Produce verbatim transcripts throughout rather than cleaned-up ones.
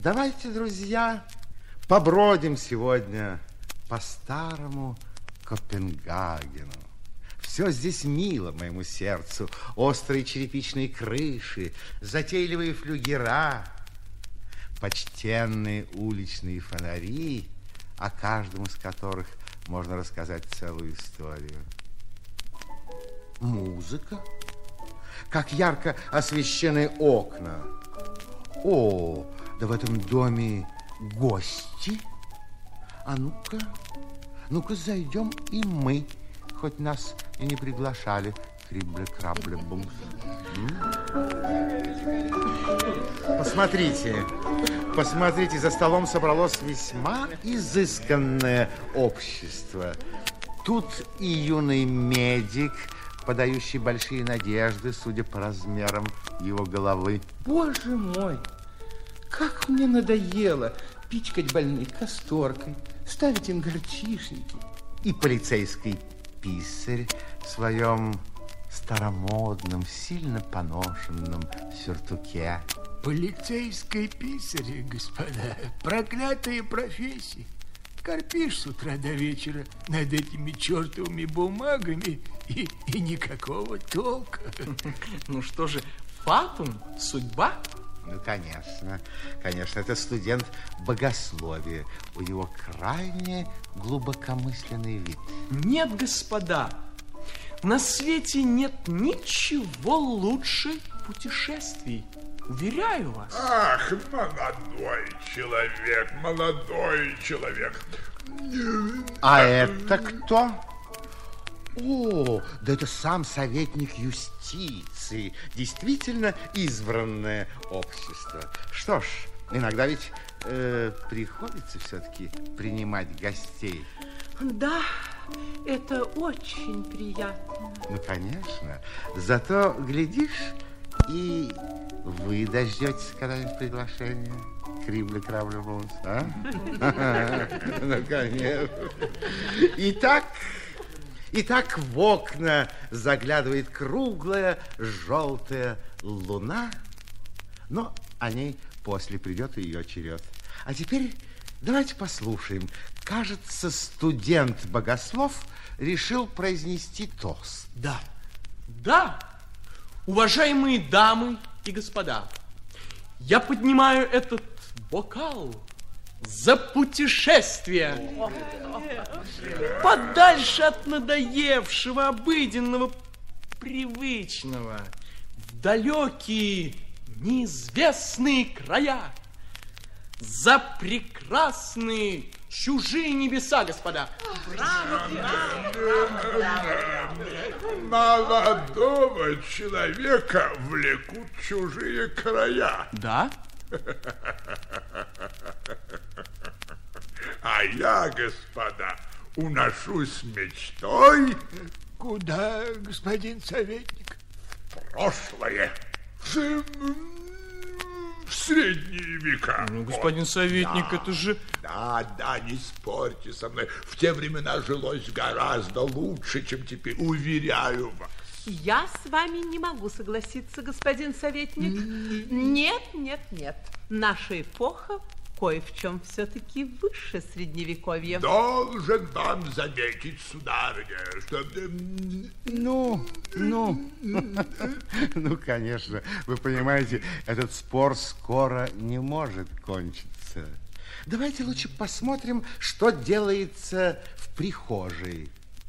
Давайте, друзья, побродим сегодня по старому Копенгагену. Все здесь мило моему сердцу. Острые черепичные крыши, затейливые флюгера, почтенные уличные фонари, о каждом из которых можно рассказать целую историю. Музыка, как ярко освещены окна. О, да в этом доме гости. А ну-ка, ну-ка зайдем и мы, хоть нас и не приглашали. Крибли-крабли-бумс. Посмотрите, посмотрите, за столом собралось весьма изысканное общество. Тут и юный медик, подающий большие надежды, судя по размерам его головы. Боже мой, как мне надоело пичкать больных касторкой, ставить им горчишники. И полицейский писарь в своем старомодном, сильно поношенном сюртуке. Полицейский писарь, господа, проклятая профессия. Корпишь с утра до вечера над этими чертовыми бумагами и, и никакого толка. Ну что же, фатум, судьба? Ну, конечно, конечно, это студент богословия. У него крайне глубокомысленный вид. Нет, господа, на свете нет ничего лучше путешествий. Уверяю вас. Ах, молодой человек, молодой человек. А это кто? О, да это сам советник юстиции. Действительно избранное общество. Что ж, иногда ведь э, приходится все-таки принимать гостей. Да, это очень приятно. Ну, конечно. Зато, глядишь, и вы дождетесь когда-нибудь приглашения. Крибли-крабли-бумс, а? Ну, конечно. Итак... Итак, в окна заглядывает круглая желтая луна, но о ней после придет ее черед. А теперь давайте послушаем. Кажется, студент-богослов решил произнести тост. Да, да, уважаемые дамы и господа, я поднимаю этот бокал за путешествие подальше от надоевшего, обыденного, привычного, в далекие, неизвестные края, за прекрасные чужие небеса, господа. Молодого человека влекут чужие края. Да? А я, господа, уношусь мечтой. Куда, господин советник? В прошлое. В, в средние века. Ну, господин вот. советник, да, это же... Да, да, не спорьте со мной. В те времена жилось гораздо лучше, чем теперь, уверяю вас. Я с вами не могу согласиться, господин советник. Нет, нет, нет. Наша эпоха кое в чем все-таки выше средневековья. Должен вам заметить, сударыня, что... Ну, ну, ну, конечно, вы понимаете, этот спор скоро не может кончиться. Давайте лучше посмотрим, что делается в прихожей.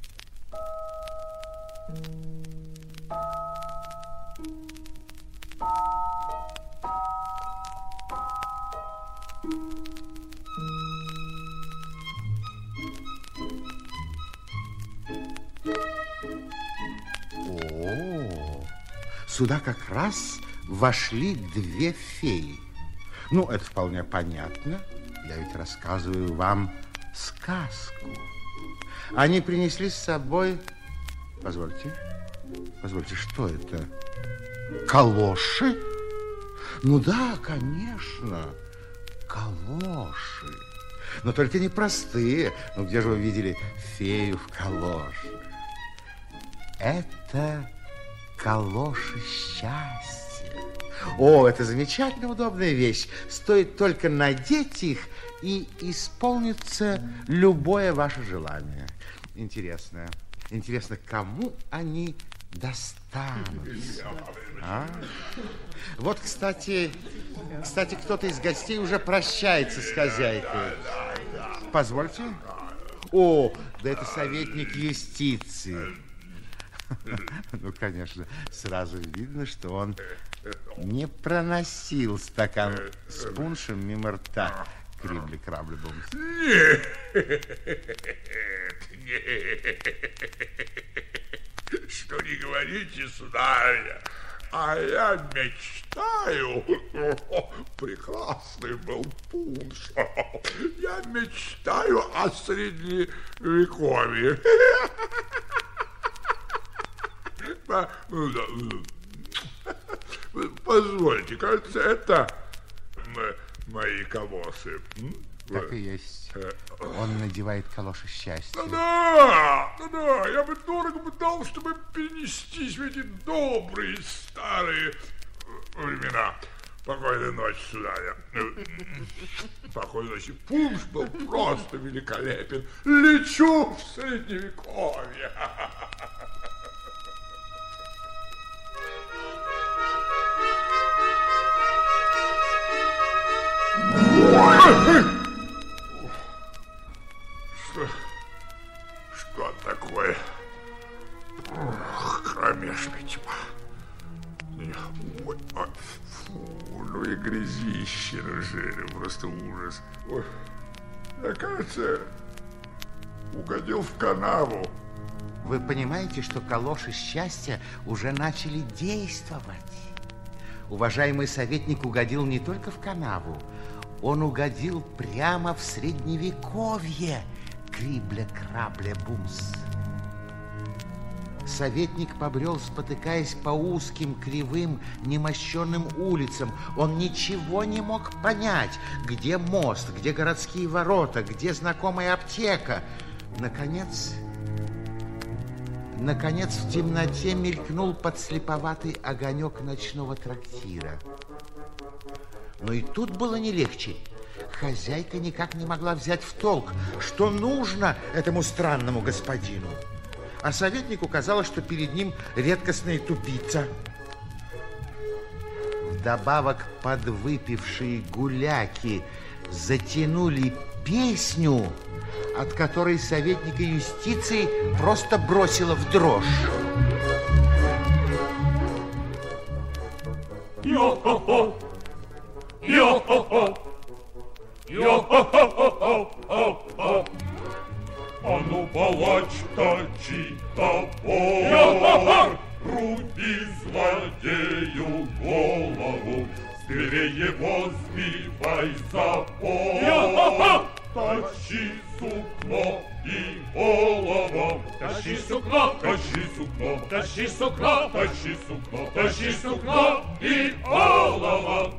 О, сюда как раз вошли две феи. Ну, это вполне понятно. Я ведь рассказываю вам сказку. Они принесли с собой... Позвольте, позвольте, что это? Калоши? Ну да, конечно, калоши. Но только не простые. Ну, где же вы видели фею в калошах? Это калоши счастья. О, это замечательно удобная вещь. Стоит только надеть их, и исполнится любое ваше желание. Интересно, интересно, кому они достанутся? А? Вот, кстати, кстати, кто-то из гостей уже прощается с хозяйкой. Позвольте. О, да это советник юстиции. Ну, конечно, сразу видно, что он не проносил стакан с пуншем мимо рта Крибли-Краблебумс. Нет, нет. Что не говорите, сударыня, а я мечтаю, прекрасный был пунш, я мечтаю о средневековье. Позвольте, кажется, это мои колосы. Так и есть. Он надевает калоши счастья. Да, да, да, я бы дорого бы дал, чтобы перенестись в эти добрые старые времена. Покойной ночи, сударя. Покойной ночи. Пунш был просто великолепен. Лечу в средневековье. Что, что такое? Кромешная тьма. Ой, ой, фу, ну и грязище на жире, просто ужас. Ой, я, кажется, угодил в канаву. Вы понимаете, что калоши счастья уже начали действовать? Уважаемый советник угодил не только в канаву, он угодил прямо в средневековье. Крибля-Крабля-Бумс. Советник побрел, спотыкаясь по узким, кривым, немощенным улицам. Он ничего не мог понять, где мост, где городские ворота, где знакомая аптека. Наконец, наконец в темноте мелькнул подслеповатый огонек ночного трактира. Но и тут было не легче. Хозяйка никак не могла взять в толк, что нужно этому странному господину. А советнику казалось, что перед ним редкостная тупица. Вдобавок подвыпившие гуляки затянули песню, от которой советника юстиции просто бросило в дрожь. Йо-хо-хо! Йо-хо-хо! Йо-хо-хо-хо-хо-хо! А ну, палач, точи топор, руби злодею голову, скорее его сбивай запор. Тащи сукно и олово, тащи сукно, тащи сукно, тащи сукно, тащи сукно, тащи сукно и олово.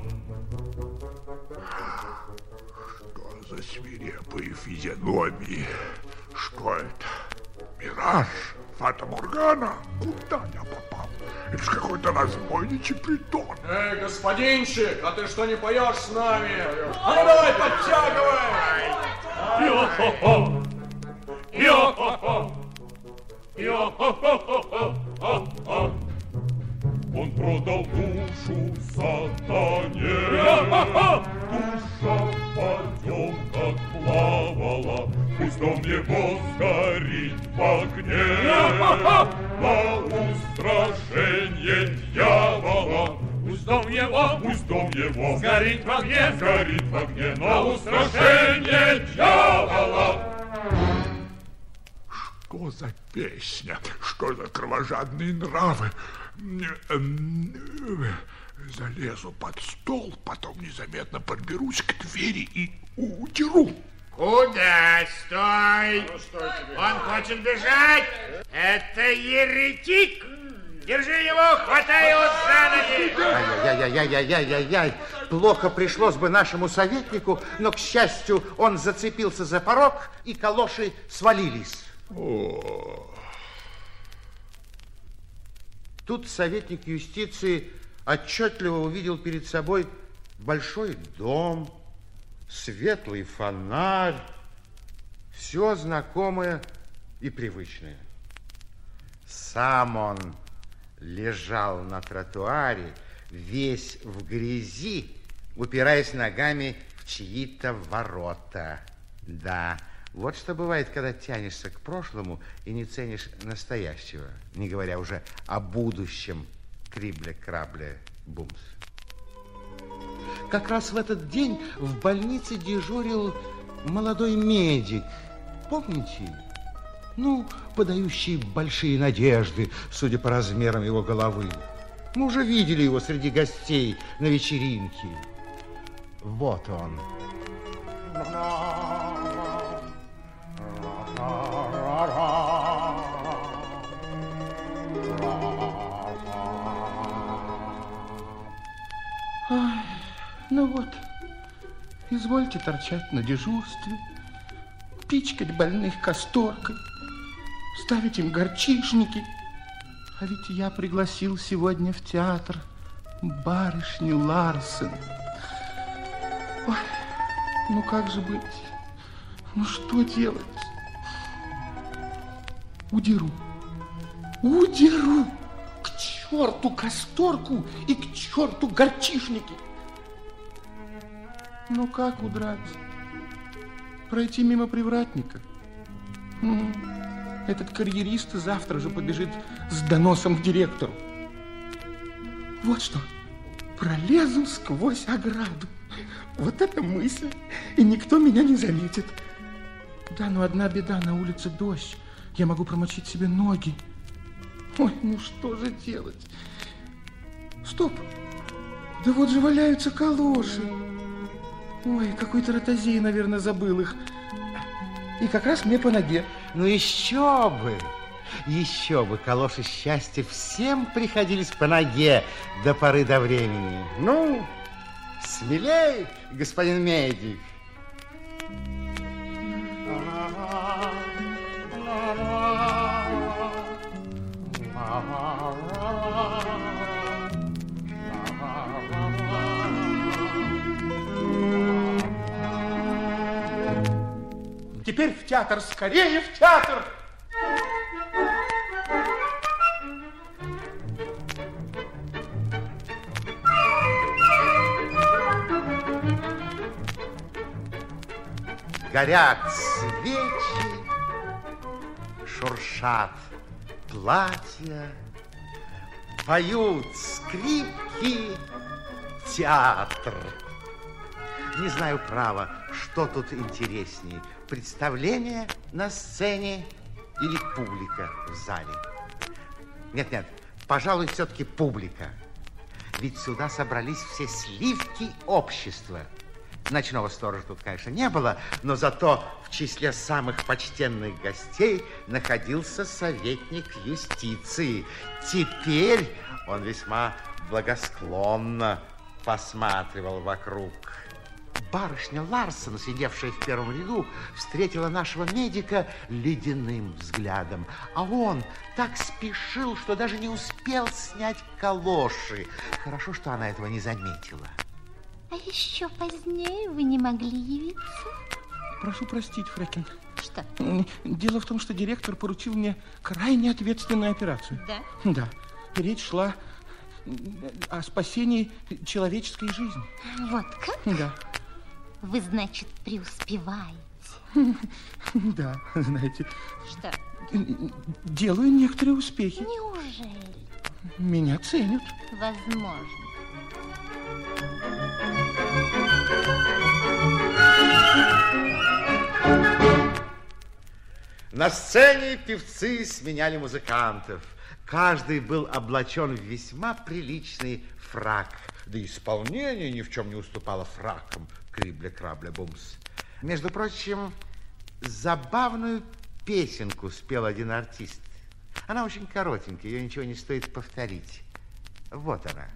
Что за свирепые физиономии? Что это? Мираж? Фата-Моргана? Куда я попал? Это ж какой-то разбойничий притон. Эй, господинчик, а ты что, не поешь с нами? А ну давай, подтягивай! Йо-хо-хо! Йо-хо-хо! Йо-хо-хо-хо-хо-хо! Он продал душу сатане. Йо-хо-хо! Душа в потемках плавала, пусть дом его сгорит в огне. Йо-хо-хо! На устрашение дьявола, пусть дом его, пусть дом его сгорит в огне, сгорит в огне. На устрашение дьявола. Что за песня? Что за кровожадные нравы? Залезу под стол, потом незаметно подберусь к двери и удеру. Куда? Стой! Он хочет бежать! Это еретик! Держи его, хватай его за ноги! Ай-яй-яй-яй-яй-яй-яй! Плохо пришлось бы нашему советнику, но, к счастью, он зацепился за порог, и калоши свалились. О. Тут советник юстиции отчетливо увидел перед собой большой дом, светлый фонарь, все знакомое и привычное. Сам он лежал на тротуаре, весь в грязи, упираясь ногами в чьи-то ворота. Да, вот что бывает, когда тянешься к прошлому и не ценишь настоящего, не говоря уже о будущем. Крибле-крабле-бумс. Как раз в этот день в больнице дежурил молодой медик. Помните? Ну, подающий большие надежды, судя по размерам его головы. Мы уже видели его среди гостей на вечеринке. Вот он. Ой, ну вот, извольте торчать на дежурстве, пичкать больных касторкой, ставить им горчишники. А ведь я пригласил сегодня в театр барышню Ларсен. Ой, ну как же быть? Ну что делать? Удеру. Удеру. К черту касторку и к черту горчишники. Ну как удрать? Пройти мимо привратника? М-м. Этот карьерист завтра же побежит с доносом к директору. Вот что, пролезу сквозь ограду. Вот это мысль, и никто меня не заметит. Да, но одна беда, на улице дождь. Я могу промочить себе ноги. Ой, ну что же делать? Стоп! Да вот же валяются калоши. Ой, какой-то ротозей, наверное, забыл их. И как раз мне по ноге. Ну еще бы! Еще бы, калоши счастья всем приходились по ноге до поры до времени. Ну, смелей, господин медик. Теперь в театр, скорее в театр! Горят свечи, шуршат платья, поют скрипки, театр. Не знаю, право, что тут интереснее, представление на сцене или публика в зале. Нет-нет, пожалуй, все-таки публика. Ведь сюда собрались все сливки общества. Ночного сторожа тут, конечно, не было, но зато в числе самых почтенных гостей находился советник юстиции. Теперь он весьма благосклонно посматривал вокруг. Барышня Ларсен, сидевшая в первом ряду, встретила нашего медика ледяным взглядом. А он так спешил, что даже не успел снять калоши. Хорошо, что она этого не заметила. А еще позднее вы не могли явиться? Прошу простить, фрекен. Что? Дело в том, что директор поручил мне крайне ответственную операцию. Да? Да. Речь шла о спасении человеческой жизни. Вот как? Да. Вы, значит, преуспеваете. Да, знаете. Что? Делаю некоторые успехи. Неужели? Меня ценят. Возможно. На сцене певцы сменяли музыкантов. Каждый был облачен в весьма приличный фрак. Да исполнение ни в чем не уступало фракам. Крибля-крабля-бумс. Между прочим, забавную песенку спел один артист. Она очень коротенькая, ее ничего не стоит повторить. Вот она.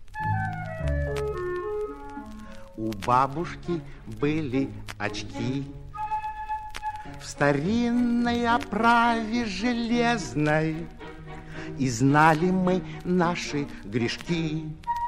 У бабушки были очки в старинной оправе железной, и знали мы наши грешки.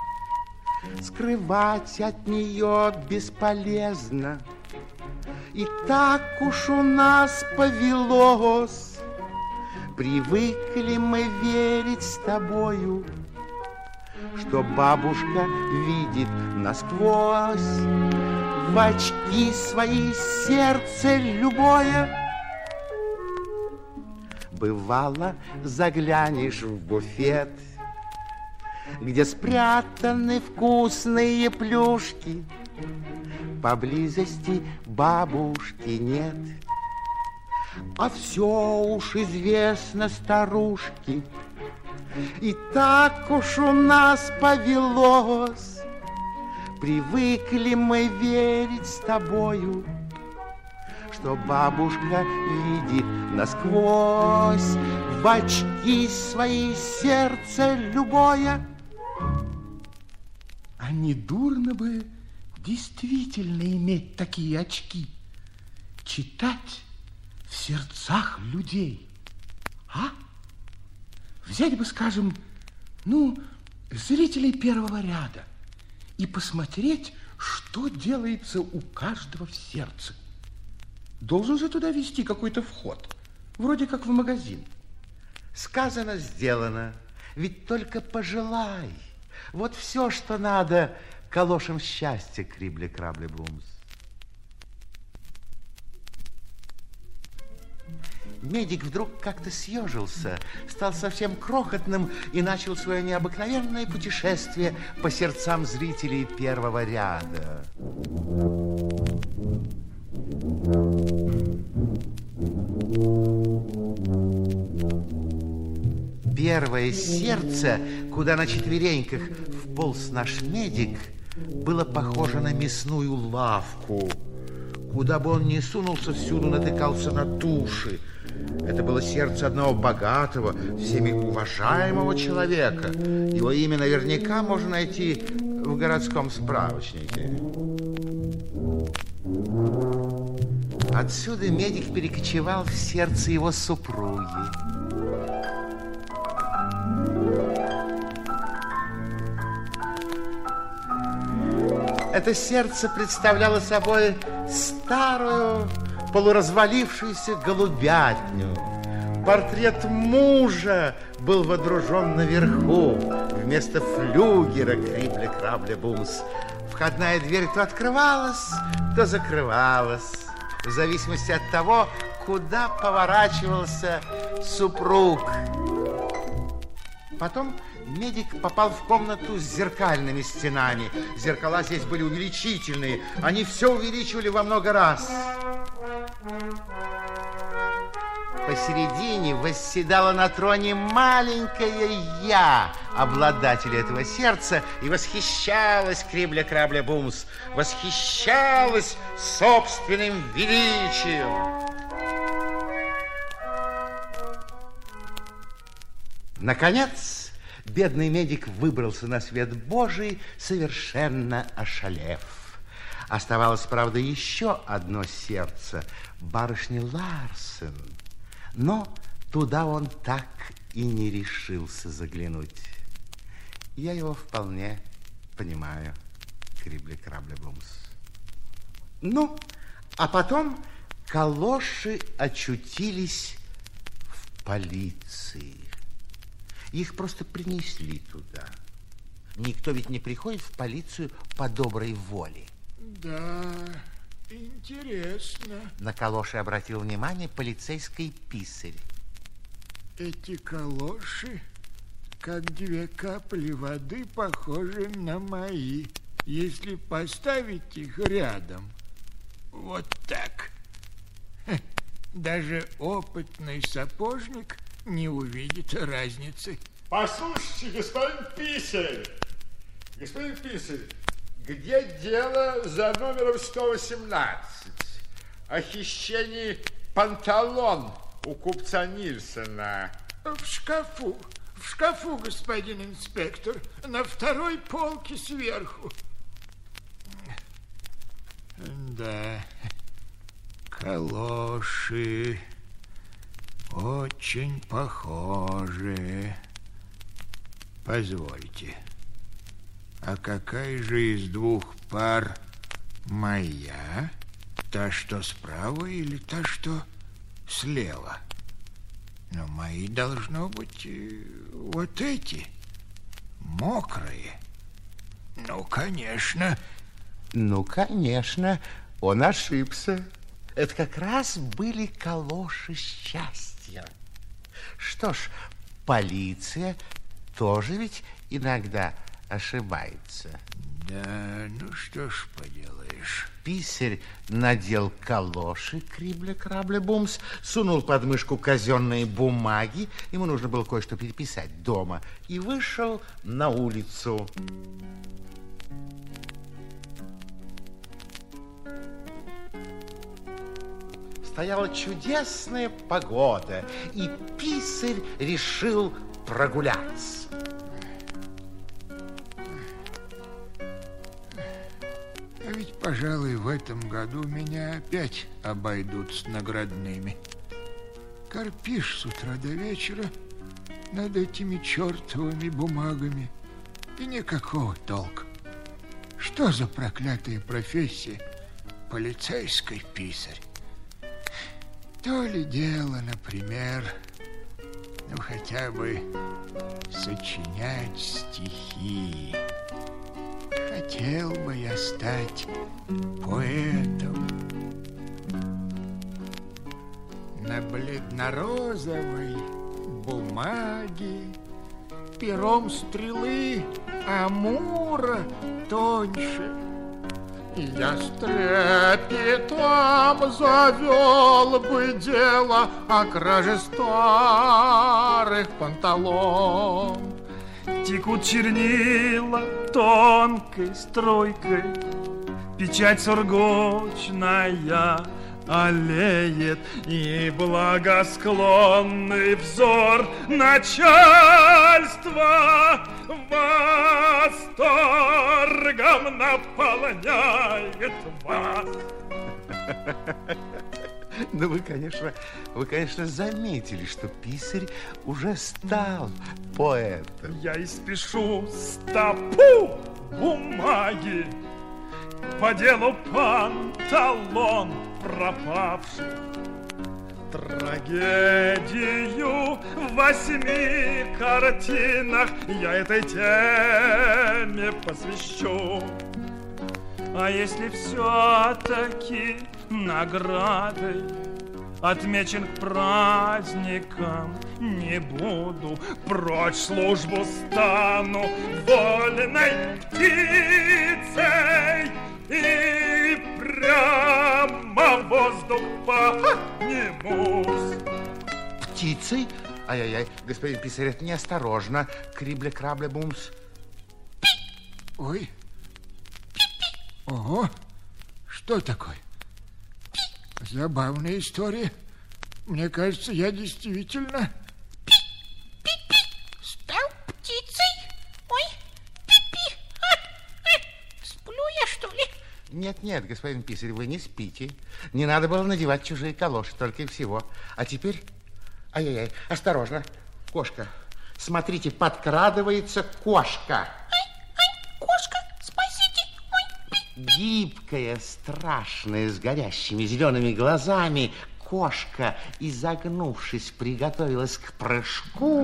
скрывать от нее бесполезно. И так уж у нас повелось, привыкли мы верить с тобою, что бабушка видит насквозь в очки свои сердце любое. Бывало, заглянешь в буфет, где спрятаны вкусные плюшки, поблизости бабушки нет. А все уж известно старушке, и так уж у нас повелось, привыкли мы верить с тобою, что бабушка видит насквозь в очки свои сердце любое. А не дурно бы действительно иметь такие очки, читать в сердцах людей, а? Взять бы, скажем, ну, зрителей первого ряда и посмотреть, что делается у каждого в сердце. Должен же туда вести какой-то вход, вроде как в магазин. Сказано, сделано. Ведь только пожелай. Вот все, что надо калошам счастья, Крибли-Крабли-Бумс. Медик вдруг как-то съежился, стал совсем крохотным и начал свое необыкновенное путешествие по сердцам зрителей первого ряда. Первое сердце, куда на четвереньках вполз наш медик, было похоже на мясную лавку. Куда бы он ни сунулся, всюду натыкался на туши. Это было сердце одного богатого, всеми уважаемого человека. Его имя наверняка можно найти в городском справочнике. Отсюда медик перекочевал в сердце его супруги. Это сердце представляло собой старую, полуразвалившуюся голубятню. Портрет мужа был водружен наверху, вместо флюгера Крибли-Крабли-Бумс. Входная дверь то открывалась, то закрывалась, в зависимости от того, куда поворачивался супруг. Потом медик попал в комнату с зеркальными стенами. Зеркала здесь были увеличительные. Они все увеличивали во много раз. Посередине восседала на троне маленькое я, обладатель этого сердца, и восхищалась Крибли-Крабли-Бумс, восхищалась собственным величием. Наконец, бедный медик выбрался на свет Божий, совершенно ошалев. Оставалось, правда, еще одно сердце барышни Ларсен, но туда он так и не решился заглянуть. Я его вполне понимаю, Крибли-Крабли-Бумс. Ну, а потом калоши очутились в полиции. Их просто принесли туда. Никто ведь не приходит в полицию по доброй воле. Да, интересно. На калоши обратил внимание полицейский писарь. Эти калоши, как две капли воды, похожи на мои. Если поставить их рядом, вот так, даже опытный сапожник не увидит разницы. Послушайте, господин писарь, господин писарь, где дело за номером сто восемнадцать о хищении панталон у купца Нильсона? В шкафу, в шкафу, господин инспектор, на второй полке сверху. Да, калоши очень похожи. Позвольте. А какая же из двух пар моя? Та, что справа, или та, что слева? Но мои должно быть вот эти, мокрые. Ну, конечно. Ну, конечно, он ошибся. Это как раз были калоши счастья. Что ж, полиция тоже ведь иногда ошибается. Да, ну что ж поделаешь. Писарь надел калоши крибля-крабля-бумс, сунул под мышку казенные бумаги, ему нужно было кое-что переписать дома, и вышел на улицу. Стояла чудесная погода, и писарь решил прогуляться. А ведь, пожалуй, в этом году меня опять обойдут с наградными. Корпишь с утра до вечера над этими чертовыми бумагами, и никакого толка. Что за проклятая профессия полицейский писарь? То ли дело, например, ну, хотя бы сочинять стихи. Хотел бы я стать поэтом. На бледно-розовой бумаге пером стрелы Амура тоньше. Я с трепетом завел бы дело о краже старых панталон. Текут чернила тонкой струйкой, печать сургучная олеет, и благосклонный взор начальства восторгом наполняет вас. Ну, вы, конечно, вы, конечно, заметили, что писарь уже стал поэтом. Я испишу стопу бумаги по делу панталон пропавших, трагедию в восьми картинах я этой теме посвящу. А если все-таки наградой отмечен к праздникам не буду, прочь службу стану вольной птицей и прямо в воздух поднимусь. Птицей? Ай-яй-яй, господин писарь, это неосторожно. Крибля-крабля-бумс. Ой. Ого, что такое? Забавная история. Мне кажется, я действительно... Стал птицей? Ой, пи-пи. А, а, сплю я, что ли? Нет-нет, господин писарь, вы не спите. Не надо было надевать чужие калоши, только и всего. А теперь... Ай-яй-яй, осторожно. Кошка. Смотрите, подкрадывается кошка. Ай, ай, кошка, спасите. Ой, пи. Гибкая, страшная, с горящими зелеными глазами, кошка, изогнувшись, приготовилась к прыжку.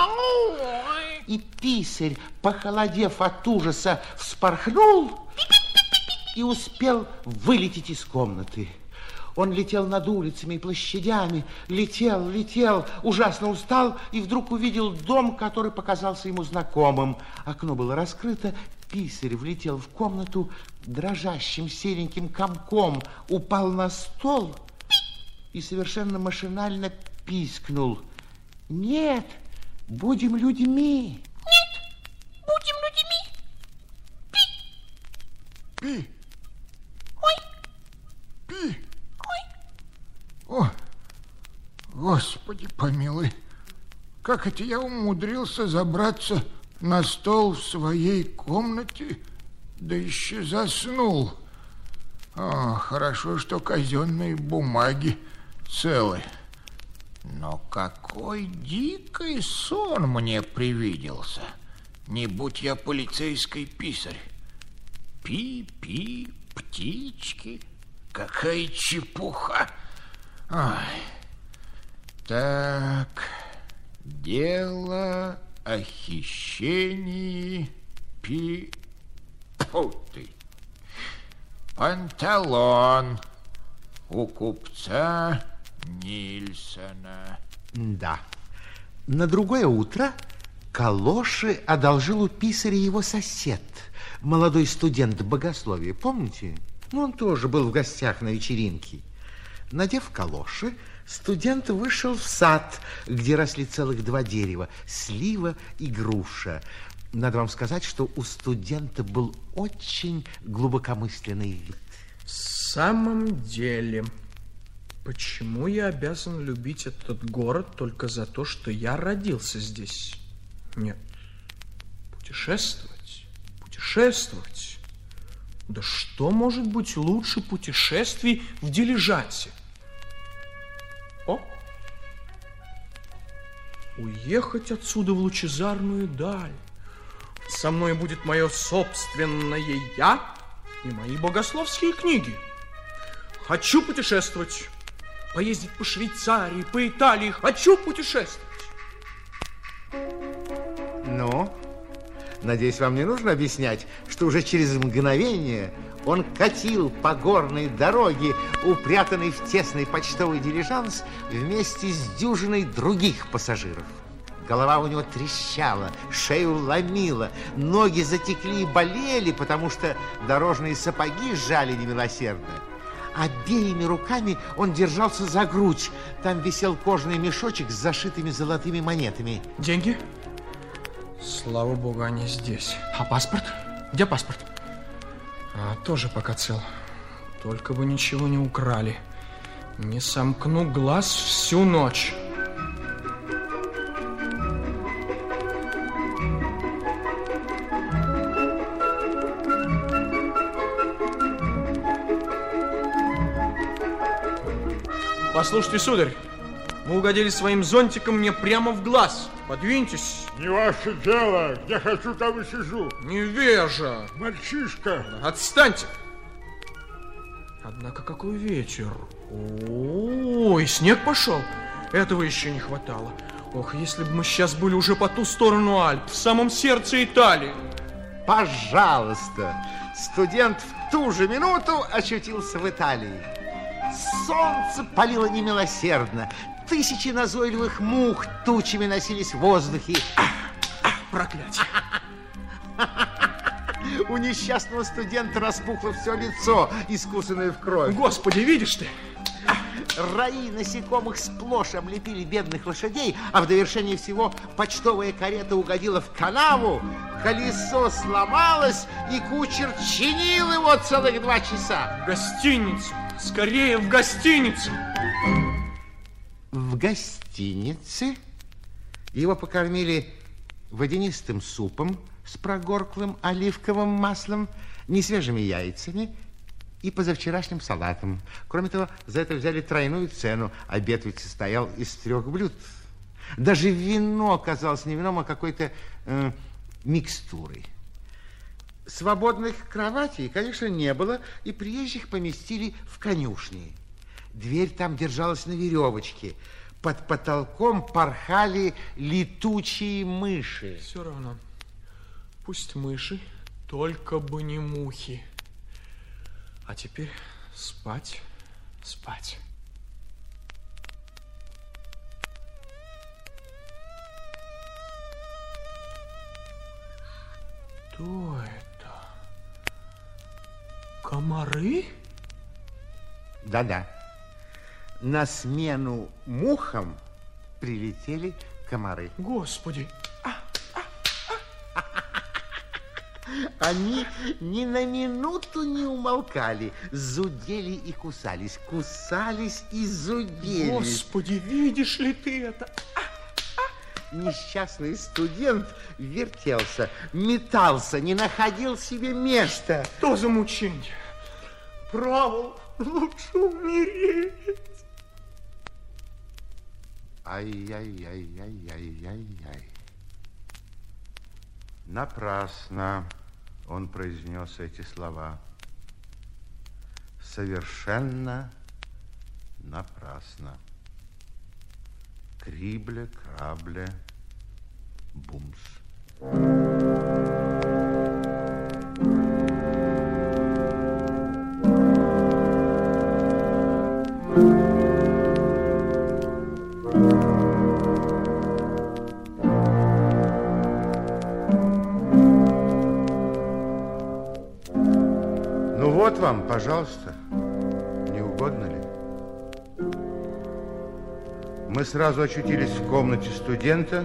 И писарь, похолодев от ужаса, вспорхнул и успел вылететь из комнаты. Он летел над улицами и площадями, летел, летел, ужасно устал и вдруг увидел дом, который показался ему знакомым. Окно было раскрыто, писарь влетел в комнату, дрожащим сереньким комком упал на стол и совершенно машинально пискнул. Нет, будем людьми. Нет, будем людьми. Пи. Пи. Ой. Пи. Ой. О, Господи помилуй, как это я умудрился забраться на стол в своей комнате, да еще заснул. О, хорошо, что казенные бумаги целы. Но какой дикий сон мне привиделся. Не будь я полицейский писарь. Пи-пи, птички. Какая чепуха. Ой. Так, дело о хищении пи... Фу ты. Панталон у купца Нильсона. Да. На другое утро калоши одолжил у писаря его сосед, молодой студент богословия. Помните? Ну, он тоже был в гостях на вечеринке. Надев калоши, студент вышел в сад, где росли целых два дерева – слива и груша. Надо вам сказать, что у студента был очень глубокомысленный вид. В самом деле, почему я обязан любить этот город только за то, что я родился здесь? Нет, путешествовать, путешествовать. Да что может быть лучше путешествий в дилижансе? О! Уехать отсюда в лучезарную даль. Со мной будет мое собственное я и мои богословские книги. Хочу путешествовать, поездить по Швейцарии, по Италии. Хочу путешествовать. Ну, надеюсь, вам не нужно объяснять, что уже через мгновение он катил по горной дороге, упрятанный в тесный почтовый дилижанс вместе с дюжиной других пассажиров. Голова у него трещала, шею ломила, ноги затекли и болели, потому что дорожные сапоги сжали немилосердно. Обеими руками он держался за грудь. Там висел кожаный мешочек с зашитыми золотыми монетами. Деньги? Слава богу, они здесь. А паспорт? Где паспорт? А, тоже пока цел. Только бы ничего не украли. Не сомкну глаз всю ночь. Послушайте, сударь, вы угодили своим зонтиком мне прямо в глаз. Подвиньтесь. Не ваше дело. Где хочу, там и сижу. Невежа. Мальчишка. Отстаньте. Однако какой вечер. Ой, снег пошел. Этого еще не хватало. Ох, если бы мы сейчас были уже по ту сторону Альп, в самом сердце Италии. Пожалуйста. Студент в ту же минуту очутился в Италии. Солнце палило немилосердно. Тысячи назойливых мух тучами носились в воздухе. Проклятие. У несчастного студента распухло все лицо, искусанное в кровь. Господи, видишь ты? Раи насекомых сплошь облепили бедных лошадей, а в довершение всего почтовая карета угодила в канаву, колесо сломалось, и кучер чинил его целых два часа. В гостиницу! Скорее в гостиницу! В гостинице его покормили водянистым супом с прогорклым оливковым маслом, несвежими яйцами и позавчерашним салатом. Кроме того, за это взяли тройную цену. Обед ведь состоял из трех блюд. Даже вино оказалось не вином, а какой-то э, микстурой. Свободных кроватей, конечно, не было, и приезжих поместили в конюшни. Дверь там держалась на веревочке. Под потолком порхали летучие мыши. Все равно. Пусть мыши, только бы не мухи. А теперь спать, спать. Что это? Комары? Да-да. На смену мухам прилетели комары. Господи! Они ни на минуту не умолкали, зудели и кусались, кусались и зудели. Господи, видишь ли ты это? Несчастный студент вертелся, метался, не находил себе места. Что за мучение? Право, лучше умереть. Ай-яй-яй-яй-яй-яй-яй. Напрасно он произнес эти слова. Совершенно напрасно. Крибле, крабле, бумс. Ну вот вам, пожалуйста, не угодно ли? Мы сразу очутились в комнате студента.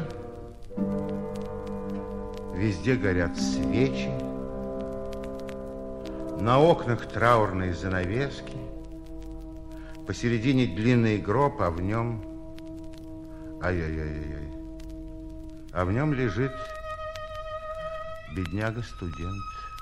Везде горят свечи. На окнах траурные занавески. Посередине длинный гроб, а в нем... Ай-яй-яй-яй. А в нем лежит бедняга-студент.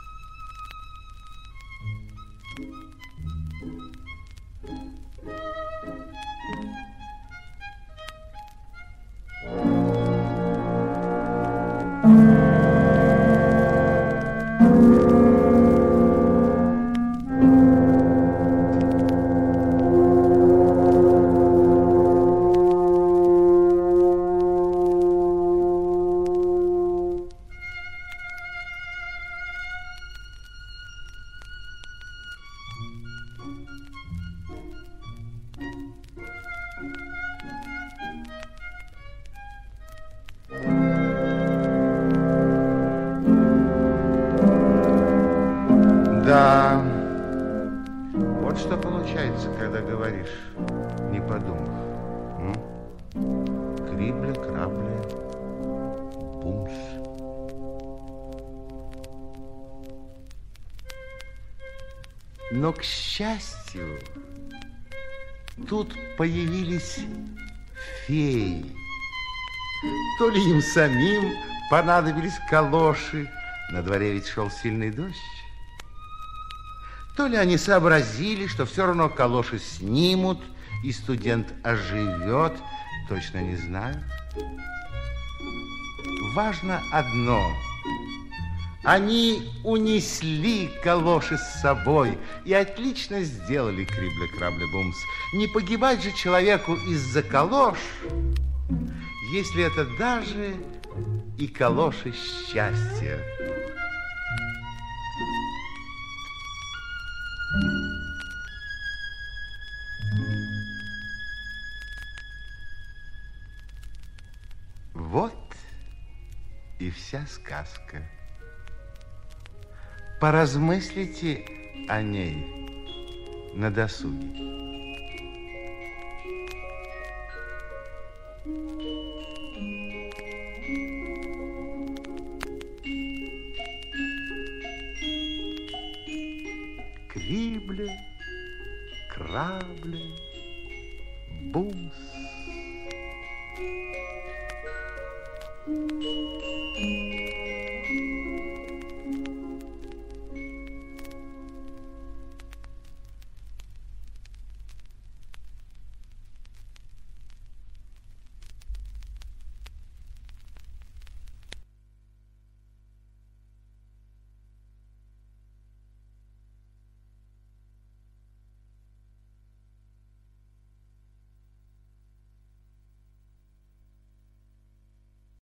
Да, вот что получается, когда говоришь, не подумав. М? Крибле, крабле, бумс. Но, к счастью, тут появились феи. То ли им самим понадобились калоши, на дворе ведь шел сильный дождь, то ли они сообразили, что все равно калоши снимут, и студент оживет, точно не знаю. Важно одно. Они унесли калоши с собой и отлично сделали, крибле-крабле-бумс. Не погибать же человеку из-за калош, если это даже и калоши счастья. Вот и вся сказка. Поразмыслите о ней на досуге. Крибле, крабле, бумс.